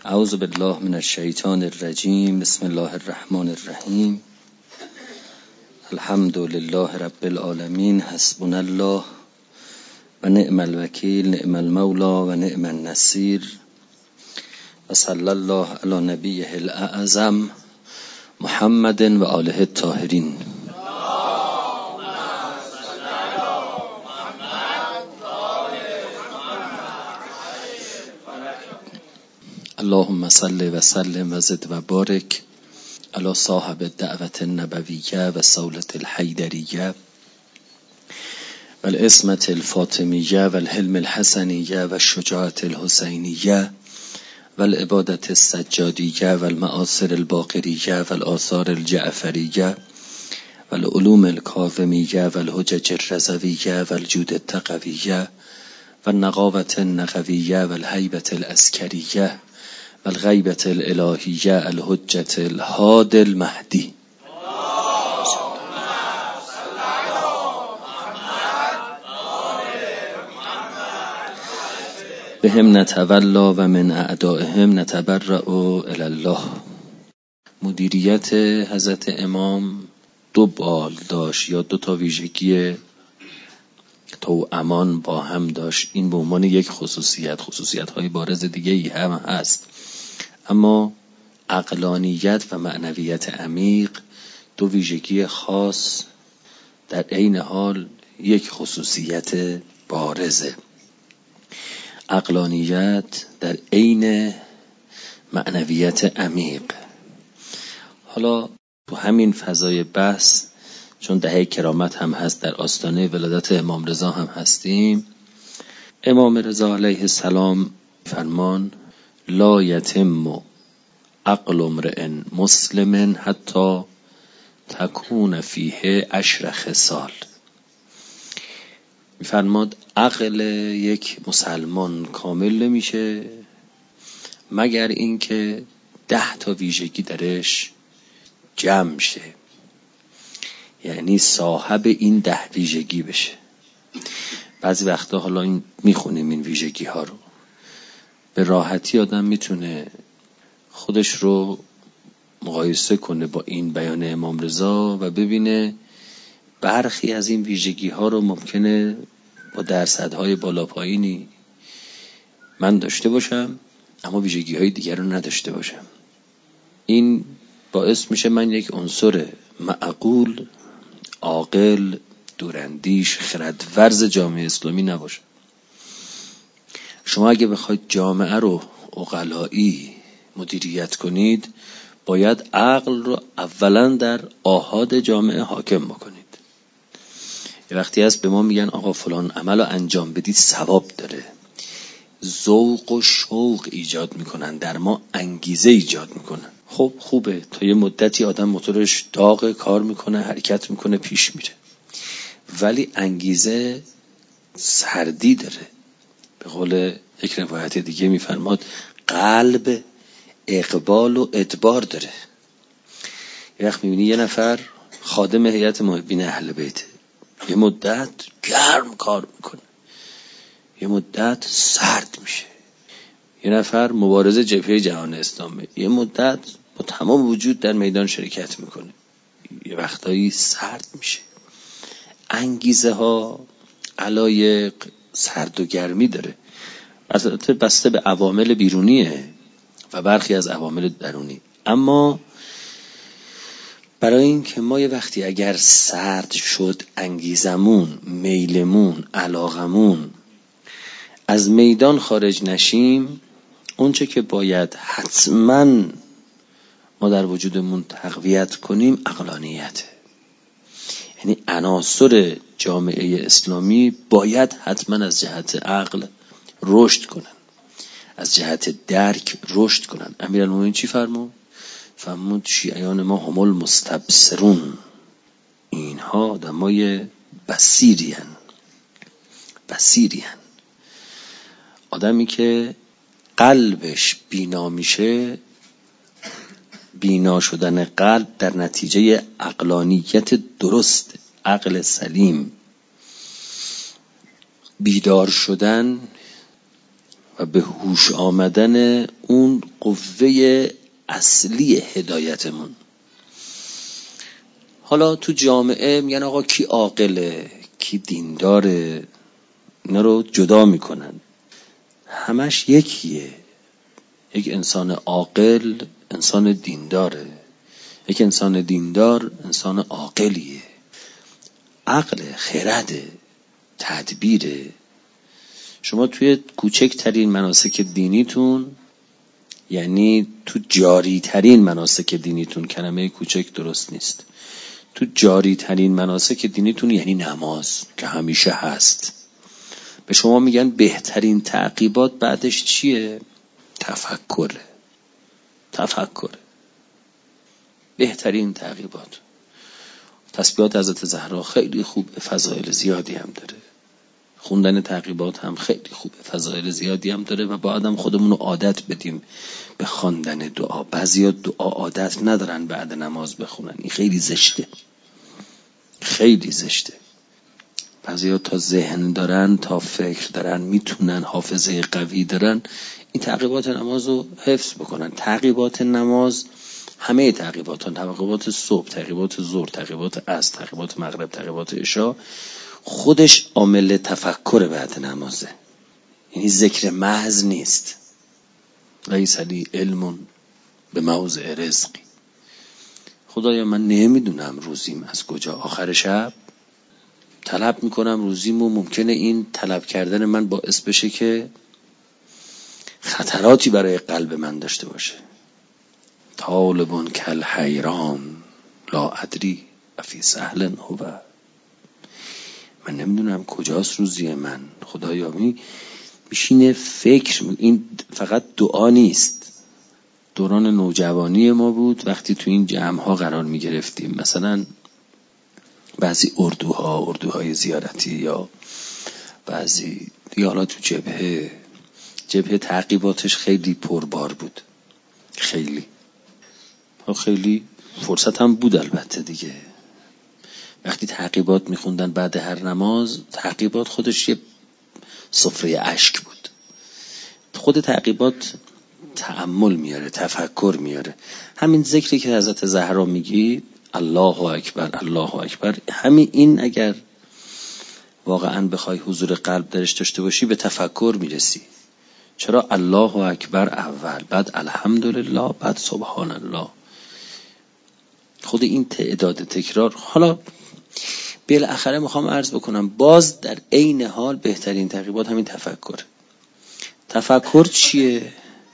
اعوذ بالله من الشیطان الرجیم. بسم الله الرحمن الرحیم. الحمد لله رب العالمین. حسبنا الله و نعم الوکیل، نعم المولا و نعم النصیر. و صلی الله علی نبیه الاعظم محمد و آله الطاهرین. اللهم صل و سلم و زد و بارک علی صاحب الدعوة النبویه و صولة الحیدریه و العصمة الفاطمیه و الحلم الحسنیه و الشجاعة الحسینیه و العبادة السجادیه و المآثر الباقریه و الآثار الجعفریه و العلوم الکاظمیه و الحجج الرضویه و الجود التقویه و النقاوة النقویه و الهیبة العسکریه و الغیبة الالهیه الحجة الهادی المهدی. بهم نتولا و من اعدائهم نتبرأ الی الله. مدیریت حضرت امام دو بال داشت یا دو تا ویژگی توامان با هم داشت. این به عنوان یک خصوصیت های بارز دیگه ای هم هست، اما عقلانیت و معنویت عمیق دو ویژگی خاص در عین حال یک خصوصیت بارزه. عقلانیت در عین معنویت عمیق. حالا تو همین فضای بحث، چون دهه کرامت هم هست، در آستانه ولادت امام رضا هم هستیم، امام رضا علیه السلام فرمان لا یتم عقل امرئ مسلم حتی تکون فیه 10 خصال. میفرماد عقل یک مسلمان کامل نمیشه مگر اینکه 10 تا ویژگی درش جمع شه، یعنی صاحب این 10 ویژگی بشه. بعضی وقتا حالا این میخونیم این ویژگی ها رو، به راحتی آدم میتونه خودش رو مقایسه کنه با این بیان امام رضا و ببینه برخی از این ویژگی ها رو ممکنه با درصدهای بالا پایینی من داشته باشم، اما ویژگی های دیگر رو نداشته باشم. این باعث میشه من یک عنصر معقول، عاقل، دوراندیش، خردورز جامعه اسلامی نباشم. شما اگه بخواید جامعه رو عقلایی مدیریت کنید، باید عقل رو اولا در آحاد جامعه حاکم بکنید. یه وقتی هست به ما میگن آقا فلان عمل رو انجام بدید ثواب داره، ذوق و شوق ایجاد میکنن، در ما انگیزه ایجاد میکنن. خب خوبه، تا یه مدتی آدم موتورش داغ، کار میکنه، حرکت میکنه، پیش میره، ولی انگیزه سردی داره. به قول یک روایت دیگه میفرماد قلب اقبال و ادبار داره. یه وقت میبینی یه نفر خادم هیئت محبین اهل بیت یه مدت گرم کار میکنه، یه مدت سرد میشه. یه نفر مبارز جبهه جهان اسلامی یه مدت با تمام وجود در میدان شرکت میکنه، یه وقتایی سرد میشه. انگیزه ها علایق سرد و گرمی داره، البته بسته به عوامل بیرونیه و برخی از عوامل درونی. اما برای این که ما یه وقتی اگر سرد شد انگیزمون، میلمون، علاقمون از میدان خارج نشیم، اونچه که باید حتما ما در وجودمون تقویت کنیم عقلانیته. یعنی عناصر جامعه اسلامی باید حتما از جهت عقل رشد کنن، از جهت درک رشد کنن. امیرالمومنین چی فرمود شیعیان ما هم المستبصرون، اینها آدمای بصیرین. آدمی که قلبش بینا میشه، بینا شدن قلب در نتیجه عقلانیت درست، عقل سلیم. بیدار شدن و به هوش آمدن اون قوه اصلی هدایتمون. حالا تو جامعه میگن آقا کی عاقله، کی دینداره، اینا رو جدا میکنن. همش یکیه. یک انسان عاقل انسان دینداره، یک انسان دیندار انسان عاقلیه. عقل، خرد، تدبیره. شما توی کوچکترین مناسک دینیتون، یعنی تو جاری ترین مناسک دینیتون، کلمه کوچک درست نیست، تو جاری ترین مناسک دینیتون یعنی نماز که همیشه هست، به شما میگن بهترین تعقیبات بعدش چیه؟ تفکره. بهترین تعقیبات. تسبیحات حضرت زهرا خیلی خوب، فضایل زیادی هم داره. خوندن تعقیبات هم خیلی خوبه، فضایل زیادی هم داره و باید هم خودمون رو عادت بدیم به خواندن دعا. بعضیا دعا عادت ندارن بعد نماز بخونن، این خیلی زشته، خیلی زشته. بعضیا تا ذهن دارن، تا فکر دارن، میتونن، حافظه قوی دارن، این تعقیبات نماز رو حفظ بکنن. تعقیبات نماز، همه تعقیبات صبح، تعقیبات ظهر، تعقیبات عصر، تعقیبات مغرب، تعقیبات عشا، خودش عامل تفکر بعد نمازه. یعنی ذکر محض نیست. لیس لی علم به موضع رزقی. خدایا من نمیدونم روزیم از کجا، آخر شب طلب میکنم روزیمو، ممکنه این طلب کردن من باعث بشه که خطراتی برای قلب من داشته باشه. طالبون کل حیران لا ادری فی سهل هو. من نمیدونم کجاست روزی من. خدایا میشینه فکر، این فقط دعا نیست. دوران نوجوانی ما بود وقتی تو این جمع‌ها قرار میگرفتیم، مثلا بعضی اردوهای زیارتی یا بعضی دیگه، حالا تو جبهه تعقیباتش خیلی پربار بود، خیلی فرصت هم بود البته دیگه. وقتی تعقیبات میخوندن بعد هر نماز، تعقیبات خودش یه سفره اشک بود. خود تعقیبات تأمل میاره، تفکر میاره. همین ذکری که حضرت زهرا میگی، الله اکبر الله اکبر، همین این اگر واقعا بخوای حضور قلب درش داشته باشی به تفکر میرسی. چرا الله اکبر اول، بعد الحمدلله، بعد سبحان الله. خود این تعداد تکرار. حالا بالاخره میخوام عرض بکنم، باز در عین حال بهترین تعقیبات همین تفکر. تفکر چیه؟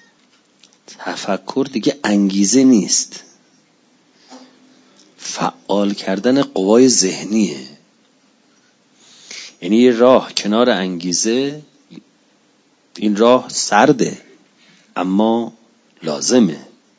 تفکر دیگه انگیزه نیست، فعال کردن قوای ذهنیه. یعنی یه راه کنار انگیزه، این راه سرده اما لازمه.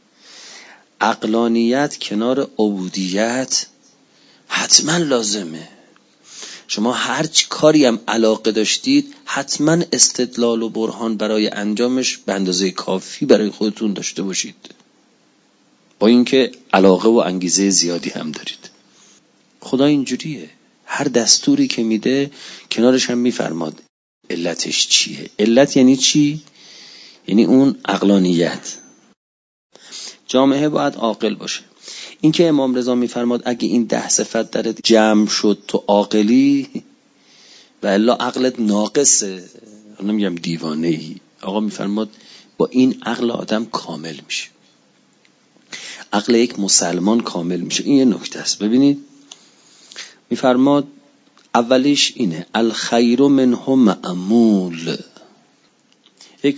عقلانیت کنار عبودیت حتما لازمه. شما هر چی کاری هم علاقه داشتید، حتما استدلال و برهان برای انجامش به اندازه کافی برای خودتون داشته باشید، با اینکه علاقه و انگیزه زیادی هم دارید. خدا اینجوریه، هر دستوری که میده کنارش هم میفرماد علتش چیه. علت یعنی چی؟ یعنی اون عقلانیت. جامعه باید عاقل باشه. این که امام رضا میفرماد اگه این 10 صفت درت جمع شد تو عاقلی، و الا عقلت ناقصه، نمیگم دیوانه ای. آقا میفرماد با این عقل آدم کامل میشه، عقل یک مسلمان کامل میشه. این یه نکته است. ببینید میفرماد اولیش اینه، الخیر منه معمول. یک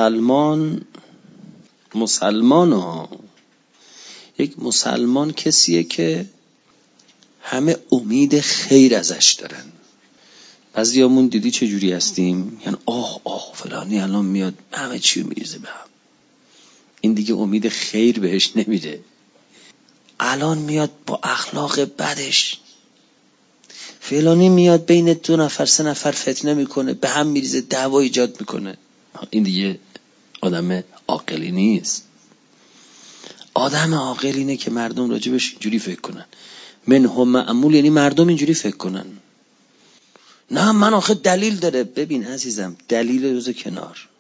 مسلمان کسیه که همه امید خیر ازش دارن. بعضیامون دیدی چه جوری هستیم، یعنی آه فلانی الان میاد همه چی میریزه به هم، این دیگه امید خیر بهش نمیره. الان میاد با اخلاق بدش، فلانی میاد بین 2 نفر 3 نفر فتنه میکنه، به هم میریزه، دعوا ایجاد میکنه. این دیگه آدم عاقلی نیست. آدم عاقل اینه که مردم راجبش اینجوری فکر کنن. منهم معمول یعنی مردم اینجوری فکر کنن. نه من آخه دلیل داره. ببین عزیزم، دلیل روز کنار،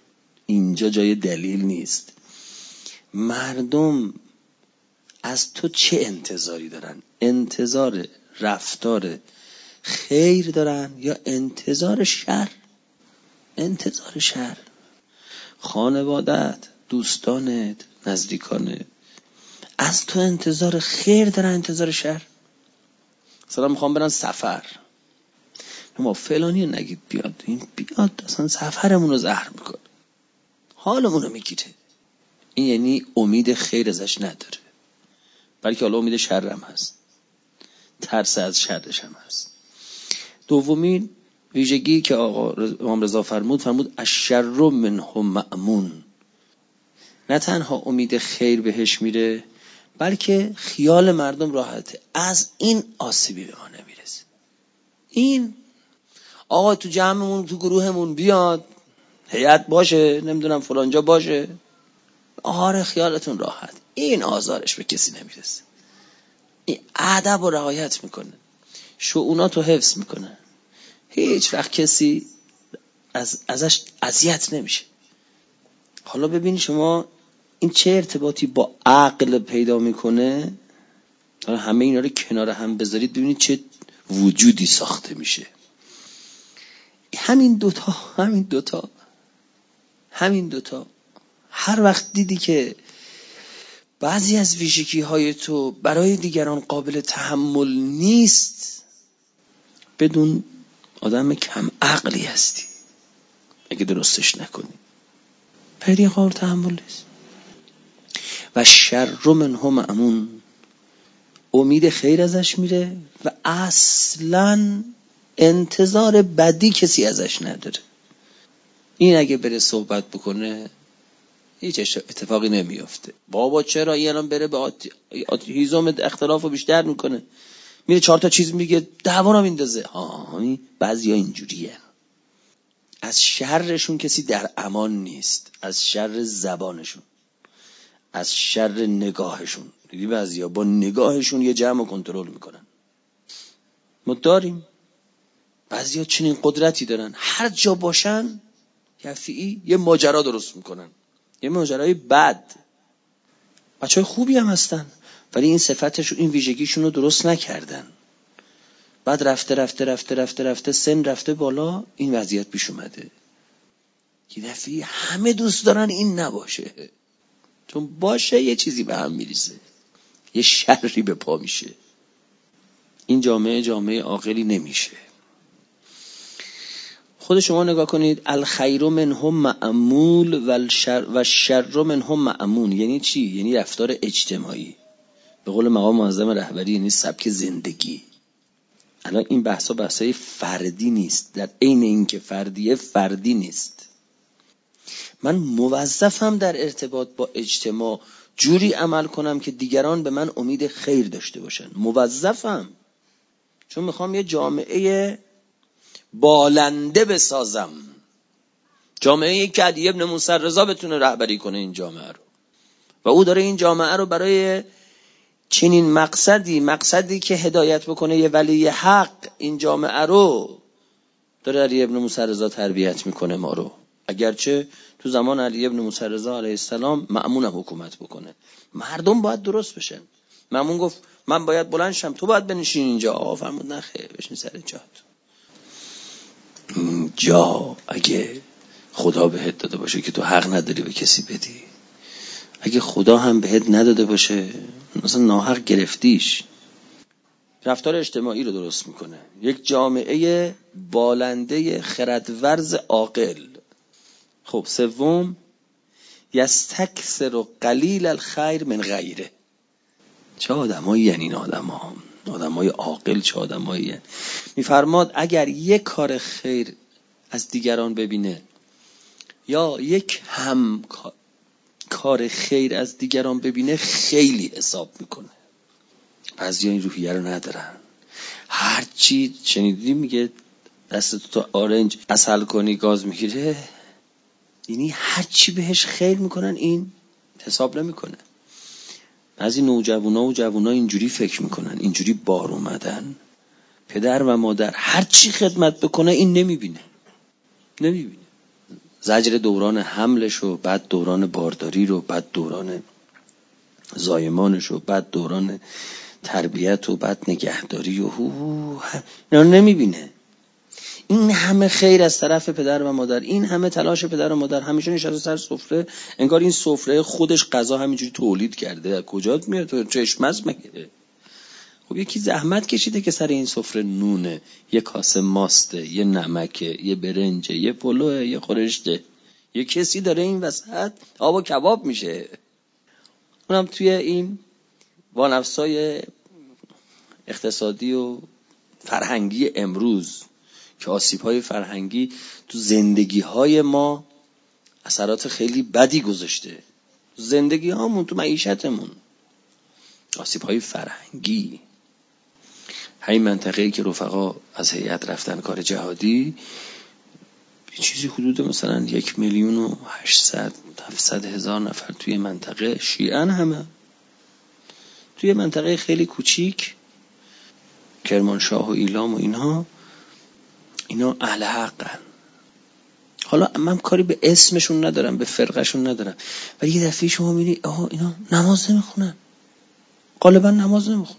اینجا جای دلیل نیست. مردم از تو چه انتظاری دارن؟ انتظار رفتار خیر دارن یا انتظار شر؟ انتظار شر. خانوادت، دوستانت، نزدیکانت از تو انتظار خیر دارن انتظار شر؟ مثلا میخوام برن سفر، ما فلانی نگید بیاد، این بیاد اصلا سفرمون رو زهر میکنه، حالمون رو میگیره. این یعنی امید خیر ازش نداره، بلکه حالا امید شرم هست، ترس از شرش هم هست. دومین ویژگی که آقا امام رضا فرمود الشر منهم مأمون. نه تنها امید خیر بهش میره، بلکه خیال مردم راحته، از این آسیبی به ما نمیرسه. این آقا تو جمعمون، تو گروهمون بیاد، هیئت باشه، نمیدونم فلانجا باشه، آره خیالتون راحت، این آزارش به کسی نمیرسه. این ادب و رعایت میکنه، شؤونات رو حفظ میکنه، هیچ وقت کسی ازش اذیت نمیشه. حالا ببین شما این چه ارتباطی با عقل پیدا میکنه. حالا همه اینا رو کنار هم بذارید ببینید چه وجودی ساخته میشه. همین دوتا هر وقت دیدی که بعضی از ویژگی های تو برای دیگران قابل تحمل نیست، بدون آدم کم عقلی هستی اگه درستش نکنی، برای دیگران قابل تحمل نیست. و شر منهم مأمون، امید خیر ازش میره و اصلاً انتظار بدی کسی ازش نداره. این اگه بره صحبت بکنه هیچ اتفاقی نمیافته. بابا چرا این الان بره به هیزم اختلاف رو بیشتر میکنه، میره 4 تا چیز میگه، دعوا رو میندازه. بعضیا اینجوریه. از شرشون کسی در امان نیست، از شر زبانشون، از شر نگاهشون. دیدی بعضیا با نگاهشون یه جمع رو کنترل میکنن. ما داریم بعضیا چنین قدرتی دارن، هر جا باشن یه ماجرا درست میکنن، یه ماجرای بد. بچهای خوبی هم هستن ولی این صفتشون، این ویژگیشون رو درست نکردن. بعد رفته سن رفته بالا، این وضعیت پیش اومده. یه دفعه همه دوست دارن این نباشه، چون باشه یه چیزی به هم میریزه، یه شری به پا میشه. این جامعه عاقلی نمیشه. خود شما نگاه کنید، الخیر منهم معمول و الشر منهم معمون. یعنی چی؟ یعنی رفتار اجتماعی، به قول مقام معظم رهبری، یعنی سبک زندگی. الان این بحثای فردی نیست، در عین اینکه فردی نیست. من موظفم در ارتباط با اجتماع جوری عمل کنم که دیگران به من امید خیر داشته باشن. موظفم، چون میخوام یه جامعه بالنده بسازم، جامعه‌ای که علی ابن موسی رضا بتونه رهبری کنه این جامعه رو، و او داره این جامعه رو برای چنین مقصدی که هدایت بکنه یه ولی حق، این جامعه رو داره علی ابن موسی رضا تربیت میکنه ما رو. اگرچه تو زمان علی ابن موسی رضا علیه السلام مأمون حکومت بکنه، مردم باید درست بشن. مأمون گفت من باید بلند شم، تو باید بنشین اینجا. آقا فرمود نه خیر، بشین سر جات. اینجا اگه خدا بهت داده باشه که تو حق نداری به کسی بدی، اگه خدا هم بهت نداده باشه مثلا ناحق گرفتیش، رفتار اجتماعی رو درست میکنه. یک جامعه بالنده خردورز عاقل. خب سوم، یستکثر قلیل الخیر من غیره. چه آدمایی یعنی این آدمای عاقل، چه آدمایی یعنی. میفرماد اگر یک کار خیر از دیگران ببینه یا یک هم کار خیر از دیگران ببینه، خیلی حساب میکنه. بعضی این روحیه رو ندارن. هرچی شنیدی میگه دستتو تو آرنج عسل کنی گاز میگیره، یعنی هرچی بهش خیر میکنن این حساب نمیکنه. بعضی نوجوانا و جوانا اینجوری فکر میکنن، اینجوری بار اومدن، پدر و مادر هرچی خدمت بکنه این نمیبینه، زجر دوران حملش رو، بعد دوران بارداری رو، بعد دوران زایمانش رو، بعد دوران تربیت و بعد نگهداری و اینا نمیبینه. این همه خیر از طرف پدر و مادر، این همه تلاش پدر و مادر، همیشه نشسته سر سفره، انگار این سفره خودش غذا همینجوری تولید کرده. از کجا میاد؟ تو چشم از مگه؟ خب یکی زحمت کشیده که سر این سفره نونه، یه کاسه ماسته، یه نمکه، یه برنجه، یه پلوه، یه خورشته، یه کسی داره این وسط آب و کباب میشه. اونم توی این وانفسای اقتصادی و فرهنگی امروز که آسیب‌های فرهنگی تو زندگی‌های ما اثرات خیلی بدی گذاشته، زندگی هامون، تو معیشتمون، آسیب‌های فرهنگی. همین منطقه‌ای که رفقا از هیئت رفتن کار جهادی، یه چیزی حدود مثلا 1,800,000 نفر توی منطقه شیعن، همه توی منطقه خیلی کوچیک، کرمانشاه و ایلام و اینا اهل حقن. حالا من کاری به اسمشون ندارم، به فرقشون ندارم، ولی یه دفعه شما میبینی اینا نماز نمیخونن، غالبا نماز نمیخونن،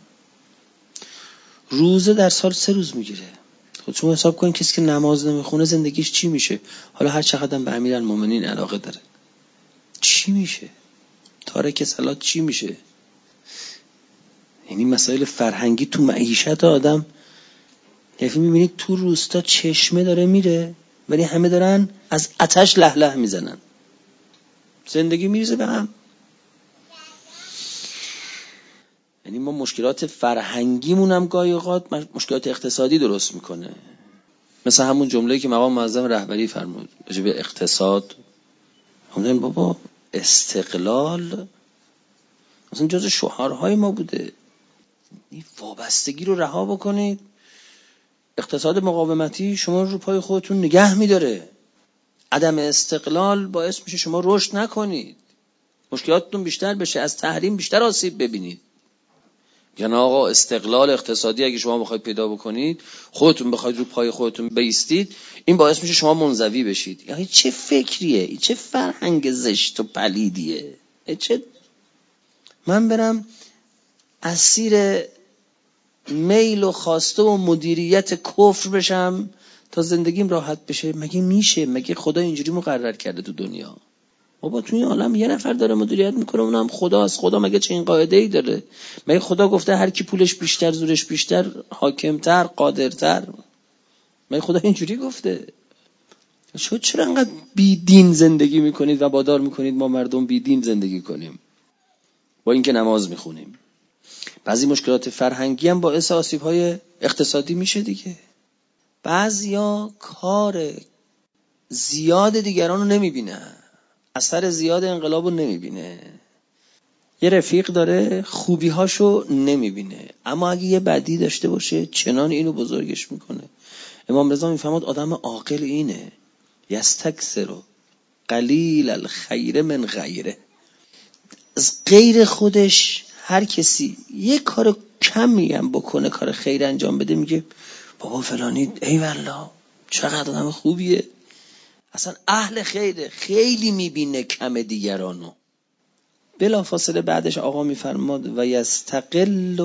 روزه در سال 3 روز میگیره. خود شما حساب کنید کسی که نماز نمیخونه زندگیش چی میشه؟ حالا هر چقدر به امیرالمومنین علاقه داره، چی میشه؟ تارک صلات چی میشه؟ یعنی مسائل فرهنگی تو معیشت آدم، یعنی میبینید تو روستا چشمه داره میره ولی همه دارن از آتش له له میزنن، زندگی میریزه به هم. یعنی ما مشکلات فرهنگیمون هم گاهی اوقات مشکلات اقتصادی درست میکنه. مثل همون جمله‌ای که مقام معظم رهبری فرمود راجع به اقتصاد، همون بابا استقلال مثلا جز شعارهای ما بوده. این وابستگی رو رها بکنید. اقتصاد مقاومتی شما رو پای خودتون نگه میداره. عدم استقلال باعث میشه شما رشد نکنید، مشکلاتتون بیشتر بشه، از تحریم بیشتر آسیب ببینید. یعنی آقا استقلال اقتصادی اگه شما بخواید پیدا بکنید، خودتون بخواید رو پای خودتون بایستید، این باعث میشه شما منزوی بشید. یعنی چه فکریه؟ این چه فرهنگ زشت و پلیدیه؟ من برم اسیر میل و خواسته و مدیریت کفر بشم تا زندگیم راحت بشه؟ مگه میشه؟ مگه خدا اینجوری مقرر کرده تو دنیا؟ بابا تو این عالم یه نفر داره مدیریت میکنه، اونم خداست. خدا مگه چه این قاعده‌ای داره؟ مگه خدا گفته هر کی پولش بیشتر، زورش بیشتر، حاکمتر، قادرتر؟ مگه خدا اینجوری گفته؟ چرا انقدر بی دین زندگی میکنید و وادار میکنید ما مردم بی دین زندگی کنیم با اینکه نماز میخونیم؟ بعضی مشکلات فرهنگی هم باعث آسیب‌های اقتصادی میشه دیگه. بعضیا کار زیاد دیگران رو نمیبینن، اثر زیاد انقلاب رو نمیبینه. یه رفیق داره خوبی‌هاشو نمیبینه، اما اگه یه بدی داشته باشه چنان اینو بزرگش میکنه. امام رضا میفهمد آدم عاقل اینه، یستکثر قلیل الخیر من غیره. از غیر خودش هر کسی یه کار کمی هم بکنه، کار خیر انجام بده، میگه بابا فلانی ای والله چقدر آدم خوبیه، اصلا اهل خیره، خیلی میبینه کم دیگرانو. بلا فاصله بعدش آقا میفرماد و یستقل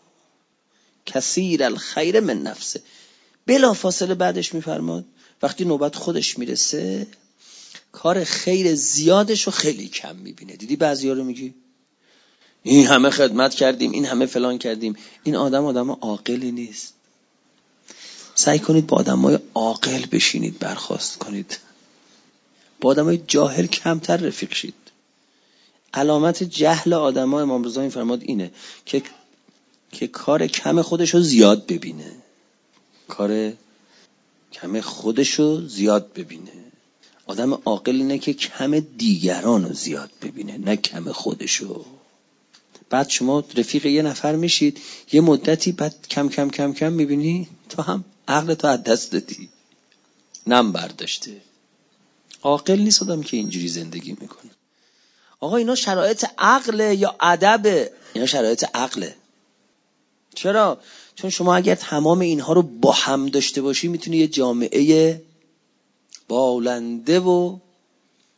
کثیر الخیر من نفسه. بلا فاصله بعدش میفرماد وقتی نوبت خودش میرسه کار خیر زیادش رو خیلی کم میبینه. دیدی بعضیا رو میگی این همه خدمت کردیم، این همه فلان کردیم، این آدم عاقلی نیست. سعی کنید با آدمای عاقل بشینید، برخاست کنید، با آدمای جاهل کمتر رفیق شید. علامت جهل آدمای امام رضا میفرماد اینه که کار کم خودشو زیاد ببینه، کار کم خودشو زیاد ببینه. آدم عاقل اینه که کم دیگرانو زیاد ببینه، نه کم خودشو. بعد شما رفیق یه نفر میشید یه مدتی، بعد کم کم کم کم میبینی تو هم عقلتو از دست دادی، نم برداشته. عاقل نیست آدم که اینجوری زندگی میکنه. آقا اینا شرایط عقله یا ادبه؟ اینا شرایط عقله. چرا؟ چون شما اگر تمام اینها رو با هم داشته باشی میتونی یه جامعه بالنده و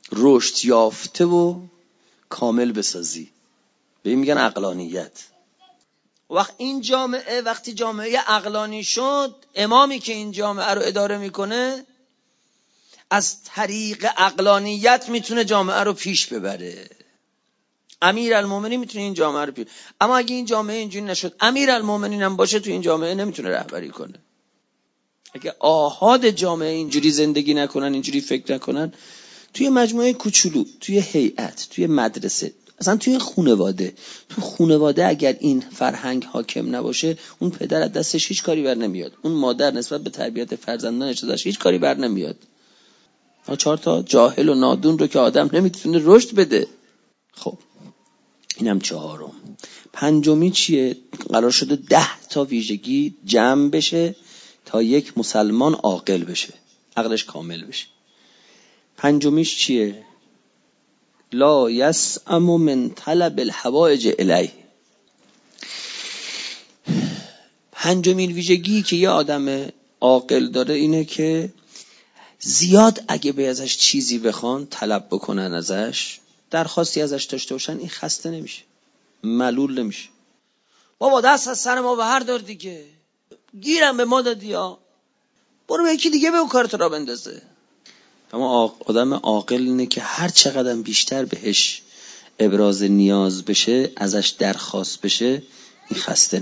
رشد یافته و کامل بسازی. به این میگن عقلانیت. وقت این جامعه وقتی جامعه عقلانی شد، امامی که این جامعه رو اداره میکنه از طریق عقلانیت میتونه جامعه رو پیش ببره. امیرالمومنین میتونه این جامعه رو پیش. اما اگه این جامعه اینجوری نشد، امیرالمومنین هم باشه تو این جامعه نمیتونه رهبری کنه. اگه آحاد جامعه اینجوری زندگی نکنن، اینجوری فکر نکنن، توی مجموعه کوچولو، توی هیئت، توی مدرسه، اصلا توی خانواده اگر این فرهنگ حاکم نباشه، اون پدر از دستش هیچ کاری بر نمیاد، اون مادر نسبت به تربیت فرزندانش ازش هیچ کاری بر نمیاد. 4 تا جاهل و نادون رو که آدم نمیتونه رشد بده. خب اینم 4م. 5می چیه؟ قرار شده 10 تا ویژگی جمع بشه تا یک مسلمان عاقل بشه، عقلش کامل بشه. 5میش چیه؟ لا یسأم من طلب الحوائج الیه. 5مین ویژگی که یه آدم عاقل داره اینه که زیاد اگه به ازش چیزی بخوان، طلب بکنن ازش، درخواستی ازش داشته باشن، این خسته نمیشه، ملول نمیشه. بابا دست از سر ما بر دار دیگه، گیرم به ما دادی ها، برو به یکی دیگه به اون کارت را بندازه. اما آدم عاقل اینه که هر چقدر بیشتر بهش ابراز نیاز بشه، ازش درخواست بشه، این خسته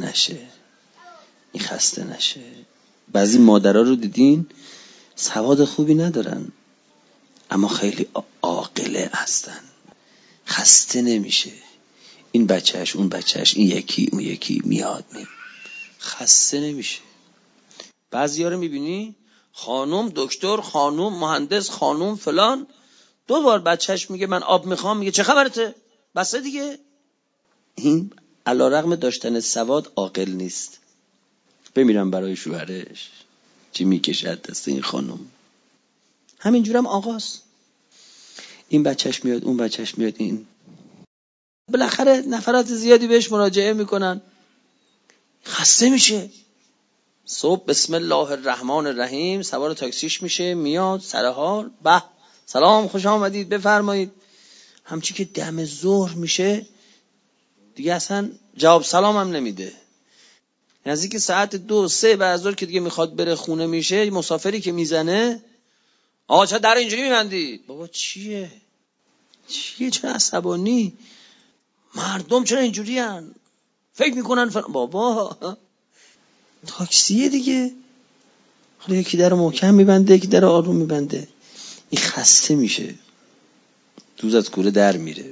نشه. بعضی مادرها رو دیدین سواد خوبی ندارن اما خیلی عاقله هستن، خسته نمیشه. این بچهش اون بچهش، این یکی اون یکی، میاد خسته نمیشه. بعضیا رو میبینی خانم دکتر، خانم مهندس، خانم فلان، 2 بار بچهش میگه من آب میخوام، میگه چه خبرته؟ بسه دیگه. این علیرغم داشتن سواد عاقل نیست. بمیرم برای شوهرش چی میکشد دست این خانم. همینجورم آقاست، این بچهش میاد اون بچهش میاد، این بالاخره نفرات زیادی بهش مراجعه میکنن، خسته میشه. صبح بسم الله الرحمن الرحیم سوار تاکسیش میشه، میاد سر حال، به سلام خوش آمدید بفرمایید. همچی که دم ظهر میشه دیگه اصلا جواب سلام هم نمیده. نزدیک ساعت 2-3 بعد از ظهر که دیگه میخواد بره خونه میشه، مسافری که میزنه، آقا چرا در اینجوری میبندی؟ بابا چیه چرا عصبانی؟ مردم چرا اینجوری هن؟ فکر میکنن بابا تاکسیه دیگه، حالا یکی در محکم میبنده یکی در آروم میبنده، این خسته میشه، دوز از کوره در میره.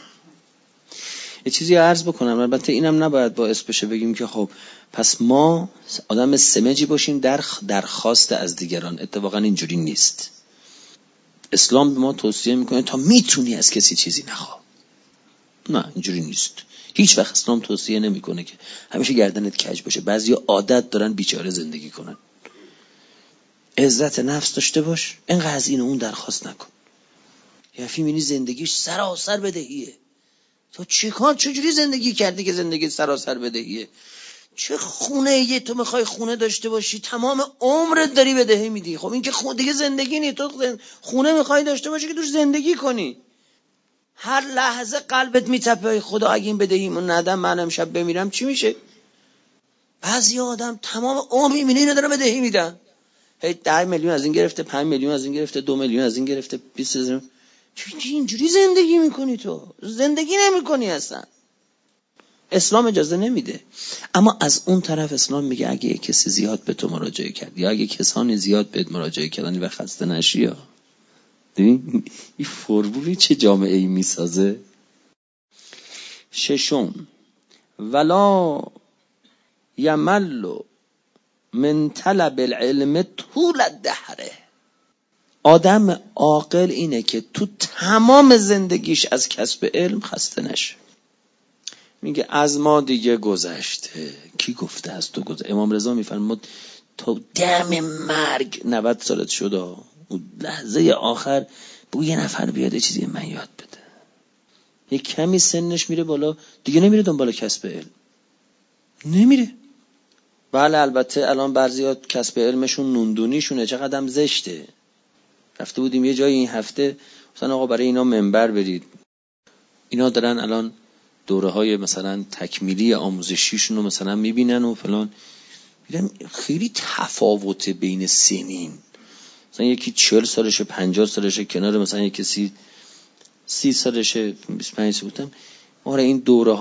یه چیزی عرض بکنم، البته اینم نباید باعث بشه بگیم که خب پس ما آدم سمجی باشیم در درخواست از دیگران. اتفاقا اینجوری نیست. اسلام به ما توصیه میکنه تا میتونی از کسی چیزی نخوا. نه اینجوری نیست. هیچ وقت اسلام توصیه نمیکنه که همیشه گردنت کج باشه. بعضیا عادت دارن بیچاره زندگی کنن. عزت نفس داشته باش، اینقدر از این اون درخواست نکن. یه میبینی زندگیش سراسر بدهیه. تو چجوری زندگی کردی که زندگی سراسر بدهیه؟ چه خونه یه تو میخوای خونه داشته باشی تمام عمرت داری بدهی میدی؟ خب این که دیگه زندگی نیست. تو خونه میخوای داشته باشی که توش زندگی کنی. هر لحظه قلبت میتپه خدا اگه این بدهیمون ندم من امشب بمیرم چی میشه؟ بعضی آدم تمام عمر میبینه اینا داره بدهی میدن، 10 میلیون از این گرفته، 5 میلیون از این گرفته، 2 میلیون از این گرفته، 20 هزار. چی اینجوری زندگی میکنی؟ تو زندگی نمیکنی اصلا. اسلام اجازه نمیده. اما از اون طرف اسلام میگه اگه کسی زیاد به تو مراجعه کرد یا اگه کسانی زیاد بهت مراجعه کردن و خسته نشی، یا این فرمولی چه جامعه‌ای میسازه. 6 ولا یمل من طلب العلم طول الدهر. آدم عاقل اینه که تو تمام زندگیش از کسب علم خسته نشه. میگه از ما دیگه گذشته. کی گفته از تو گذشته؟ امام رضا میفرماد تا دم مرگ 90 سالت شده، اون لحظه آخر بگو یه نفر بیاد چیزی من یاد بده. یه کمی سنش میره بالا دیگه نمیره دنبال کسب علم، نمیره. بله البته الان بعضیا کسب علمشون نوندونیشونه، چقدرم زشته. رفته بودیم یه جایی این هفته، مثلا آقا برای اینا منبر برید. اینا دارن الان دوره‌های مثلا تکمیلی آموزشیشون رو مثلا میبینن و فلان. میگم خیلی تفاوت بین سنین. مثلا یکی 40 سالشه، 50 سالشه، کنار مثلا یکی کسی 30 سالشه، 25 سالشه. بودم آره این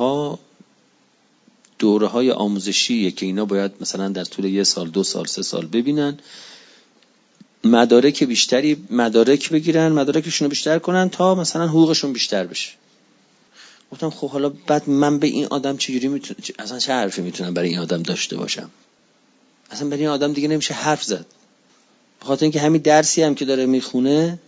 دوره‌های آموزشیه که اینا باید مثلا در طول 1 سال، 2 سال، 3 سال ببینن، مدارک بگیرن، مدارکشون رو بیشتر کنن تا مثلا حقوقشون بیشتر بشه. گفتم خب حالا بعد من به این آدم چجوری میتونم، اصلا چه حرفی میتونم برای این آدم داشته باشم؟ اصلا برای این آدم دیگه نمیشه حرف زد. به خاطر اینکه همین درسی هم که داره میخونه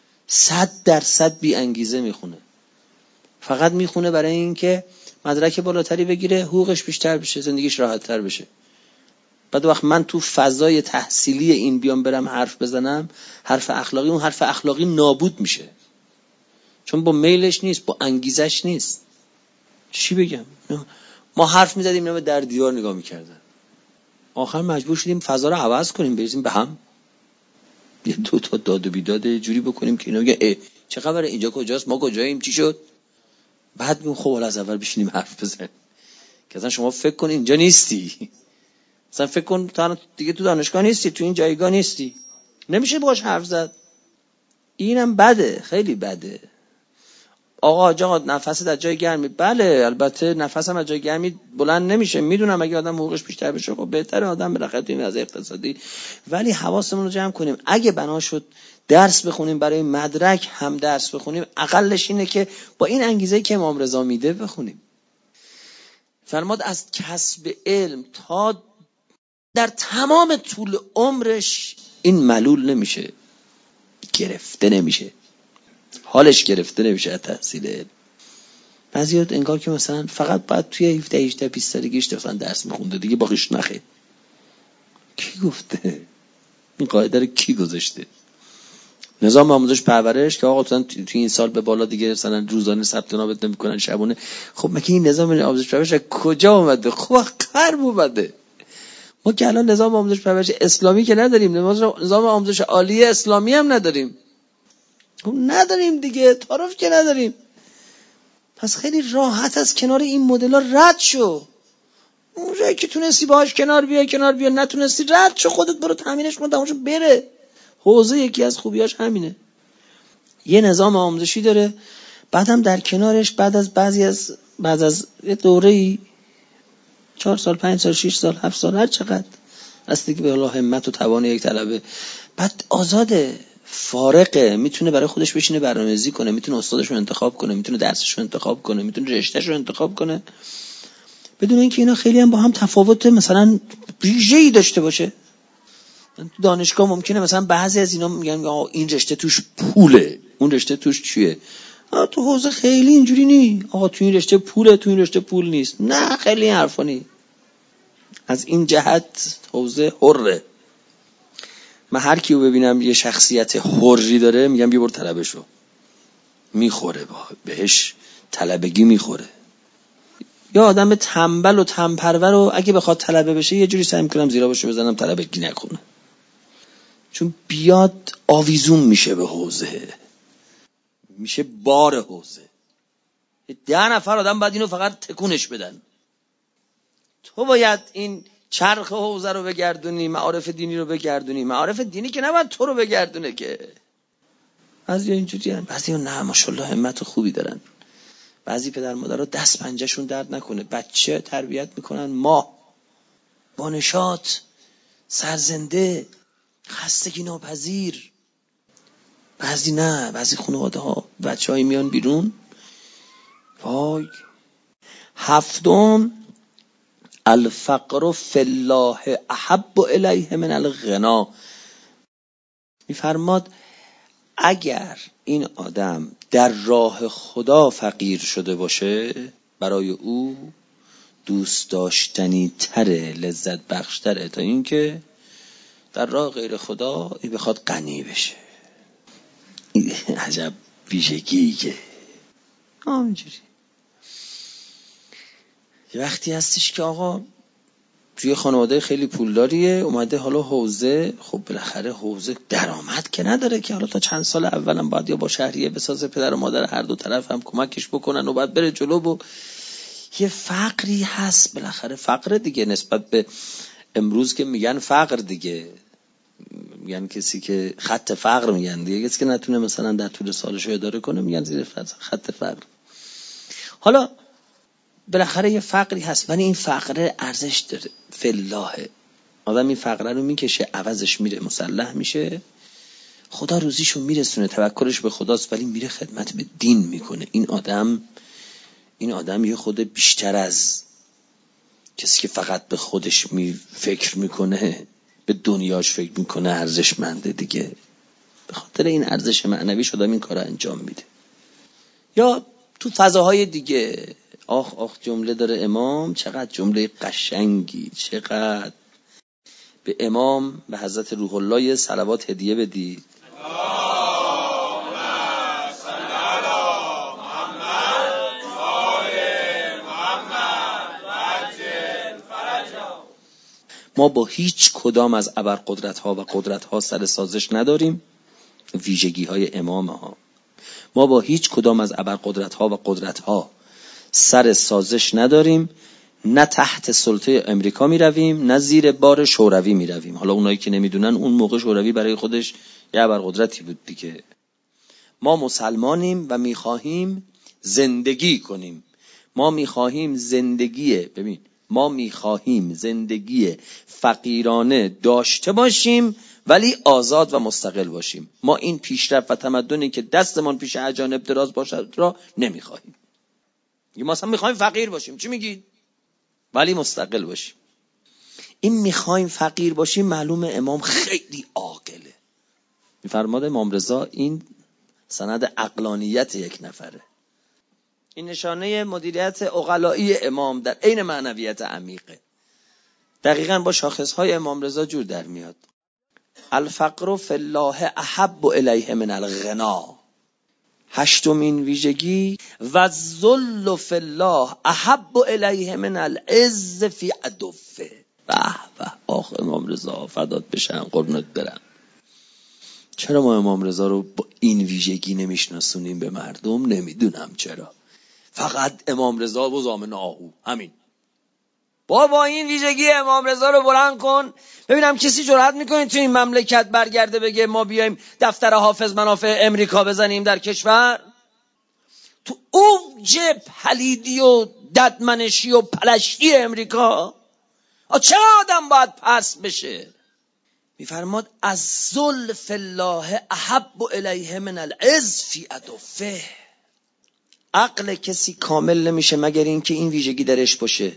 100% بی انگیزه میخونه. فقط میخونه برای اینکه مدرک بالاتری بگیره، حقوقش بیشتر بشه، زندگیش راحت‌تر بشه. بعد وقت من تو فضای تحصیلی این بیام برم حرف بزنم، حرف اخلاقی، اون حرف اخلاقی نابود میشه. چون با میلش نیست، با انگیزش نیست. چی بگم؟ ما حرف میزدیم اینا به در دیوار نگاه میکردن. آخر مجبور شدیم فضا رو عوض کنیم، بریزیم به هم. یه 2 تا داد و بیداد جوری بکنیم که اینا بگن چه خبره، اینجا کجاست، ما کجاییم، چی شد؟ بعد میگم خب از اول بشینیم حرف بزنیم. که اصلا شما فکر کن اینجا نیستی. اصلا فکر کن دیگه تو دانشگاه نیستی، تو این جایگاه نیستی. نمیشه باهاش حرف زد. اینم بده، خیلی بده. آقا نفست از جای گرمی. بله البته نفسم از جای گرمی بلند نمیشه، میدونم اگه آدم حقوقش بیشتر بشه خب بهتره آدم بالاخره تو این از اقتصادی، ولی حواسمون رو جمع کنیم. اگه بنا شد درس بخونیم برای مدرک هم درس بخونیم، اقلش اینه که با این انگیزه‌ای که امام رضا میده بخونیم. فرماد از کسب علم تا در تمام طول عمرش این ملول نمیشه، گرفته نمیشه، حالش گرفته نمیشه از تحصیل علم. بعضیات انگار که مثلا فقط باید توی 17 20 سالگیش مثلا درس میخونده دیگه باقیش نخه. کی گفته؟ این قاعده رو کی گذاشته؟ نظام آموزش پرورش که آقا توی این سال به بالا دیگه مثلا روزانه ثبت نام نمیکنن، شبانه. خب مگه این نظام آموزش پرورش کجا اومده؟ خب غرب اومده. ما که الان نظام آموزش پرورش اسلامی که نداریم، نظام آموزش عالی اسلامی هم نداریم. خب نداریم دیگه، تعارف که نداریم. پس خیلی راحت از کنار این مدل‌ها رد شو. اونجایی که تونستی باهاش کنار بیا، نتونستی رد شو، خودت برو تامینش کن، تماشا بره. حوزه یکی از خوبیاش همینه. یه نظام آموزشی داره، بعدم در کنارش بعد از یه دوره‌ای 4 سال، 5 سال، 6 سال، 7 سال، هر چقدر از دیگه به الله همت و توان یک طلبه، بعد آزاده، فارغه، میتونه برای خودش بشینه برنامه‌ریزی کنه، میتونه استادش رو انتخاب کنه، میتونه درسش رو انتخاب کنه، میتونه رشته‌ش رو انتخاب کنه، بدون اینکه اینا خیلی هم با هم تفاوت مثلا ویژه‌ای داشته باشه. تو دانشگاه ممکنه مثلا بعضی از اینا میگن این رشته توش پوله، اون رشته توش چیه. تو حوزه خیلی اینجوری نی. آقا تو این رشته پوله، تو این رشته پول نیست. نه خیلی حرفا نی. از این جهت حوزه حره. من هر کیو ببینم یه شخصیت حری داره میگم بیا برو طلبه شو. میخوره بهش، طلبگی میخوره. یا آدم تنبل و تنپرور رو اگه بخواد طلبه بشه یه جوری سعی میکنم زیرا باشو بزنم طلبگی نکنه. چون بیاد آویزون میشه به حوزه، میشه بار حوزه. 10 نفر آدم باید اینو فقط تکونش بدن. تو باید این چرخ حوزه رو بگردونی، معارف دینی رو بگردونی. معارف دینی که نباید تو رو بگردونه که. بعضیا اینجوری هستن، بعضیا نه ماشاءالله همت خوبی دارن. بعضی پدر مادرها دست پنجهشون درد نکنه، بچه تربیت میکنن با نشاط، سرزنده، خستگی ناپذیر. بعضی نه، بعضی خانواده ها بچه‌ای میان بیرون. وای. 7 الفقر فی الله احب الیه من الغنا. میفرماد اگر این آدم در راه خدا فقیر شده باشه، برای او دوست داشتنی تره، لذت بخش تره تا اینکه در راه غیر خدا این بخواد غنی بشه. عجب ویژگیه. همینجوری وقتی هستش که آقا توی خانواده خیلی پولداریه، اومده حالا حوزه، خب بالاخره حوزه درآمد که نداره که حالا تا چند سال اولم باید یا با شهریه بسازه، پدر و مادر هر دو طرف هم کمکش بکنن و بعد بره جلو. و یه فقری هست بالاخره، فقر دیگه نسبت به امروز که میگن فقر دیگه، میگن کسی که خط فقر میگن دیگه، کسی که نتونه مثلا در طول سالش رو اداره کنه میگن زیر خط فقر. حالا بالاخره یه فقری هست، ولی این فقر ارزش داره. فلاحه آدم این فقره رو میکشه، عوضش میره مسلح میشه، خدا روزیشو میرسونه، توکلش به خداست، ولی میره خدمت به دین میکنه. این آدم یه خود بیشتر از کسی که فقط به خودش فکر میکنه، به دنیاش فکر میکنه ارزشمنده دیگه. به خاطر این ارزش معنوی شدم این کار انجام میده. یا تو فضاهای دیگه، آخ جمله داره امام، چقدر جمله قشنگی، چقدر به امام، به حضرت روح الله صلوات هدیه بدید. ما با هیچ کدام از ابرقدرت‌ها و قدرت‌ها سر سازش نداریم، ویژگی‌های امام ها. ما با هیچ کدام از ابرقدرت‌ها و قدرت‌ها سر سازش نداریم، نه تحت سلطه امریکا می رویم، نه زیر بار شوروی می رویم. حالا اونایی که نمیدونن، اون موقع شوروی برای خودش یه ابرقدرتی بود دیگه. ما مسلمانیم و می‌خواهیم زندگی کنیم. ما می‌خواهیم زندگی فقیرانه داشته باشیم، ولی آزاد و مستقل باشیم. ما این پیشرفت و تمدنی که دستمان پیش اجانب دراز باشد را نمی‌خواهیم. ما اصلا می‌خوایم فقیر باشیم، چی میگید؟ ولی مستقل باشیم. این می‌خوایم فقیر باشیم، معلومه امام خیلی عاقله. می‌فرماد امام رضا این سند عقلانیت یک نفره. این نشانه مدیریت عقلایی امام در عین معنویت عمیقه. دقیقاً با شاخصهای امام رضا جور در میاد. الفقر فی الله احب الیه من الغنا. هشتمین ویژگی، و الذل فی الله احب الیه من العز فی عدوه. به آخ امام رضا فدات بشم، قربونت برم. چرا ما امام رضا رو با این ویژگی نمیشناسونیم به مردم؟ نمیدونم چرا. فقط امام رضا و زامن آهو، همین. با این ویژگی امام رضا رو بلند کن ببینم کسی جرأت میکنه تو این مملکت برگرده بگه ما بیایم دفتر حافظ منافع امریکا بزنیم در کشور؟ تو اوج پلیدی و ددمنشی و پلشتی امریکا چرا آدم باید پس بشه؟ میفرماد الذل فی الله احب الیه من العز فی عدوه. عقل کسی کامل نمیشه مگر اینکه این ویژگی درش باشه.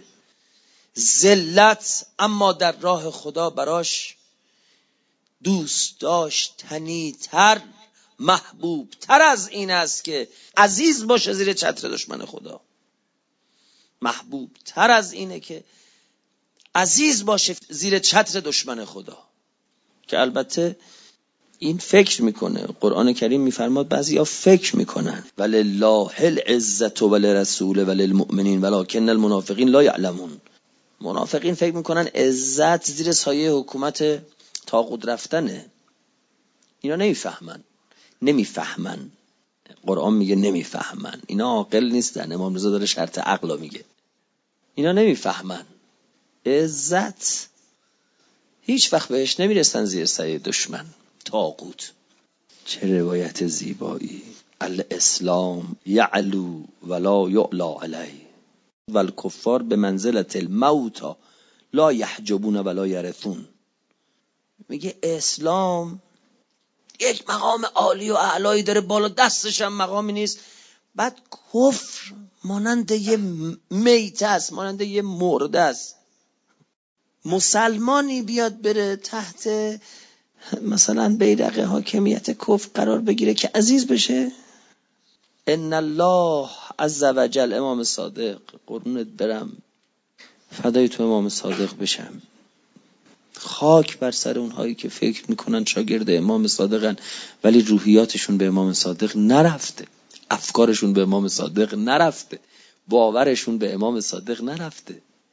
ذلت اما در راه خدا براش دوست داشتنی تر، محبوب تر از این است که عزیز باشه زیر چتر دشمن خدا. محبوب تر از اینه که عزیز باشه زیر چتر دشمن خدا. که البته این فکر میکنه. قرآن کریم میفرماد بعضیا فکر میکنن ولله العزة ولرسوله وللمؤمنین ولکن المنافقین لا یعلمون. منافقین فکر میکنن عزت زیر سایه حکومت طاغوت رفتنه. اینا نمیفهمن. قرآن میگه نمیفهمن. اینا عاقل نیستن. امام رضا داره شرط عقل میگه. اینا نمیفهمن. عزت هیچ وقت بهش نمیرسن زیر سایه دشمن طاغوت. چه روایت زیبایی. الاسلام یعلو ولا یعلا علیه والکفار به منزلت الموت لا یحجبون ولا یرثون. میگه اسلام یک مقام عالی و اعلایی داره، بالا دستش هم مقامی نیست. بعد کفر مانند یه میته است، مانند یه مرده است. مسلمانی بیاد بره تحت مثلا بیرق حاکمیت کفر قرار بگیره که عزیز بشه؟ ان الله عز وجل. امام صادق قربونت برم، فدای تو امام صادق بشم. خاک بر سر اونهایی که فکر میکنن شاگرد امام صادقن ولی روحیاتشون به امام صادق نرفته، افکارشون به امام صادق نرفته، باورشون به امام صادق نرفته.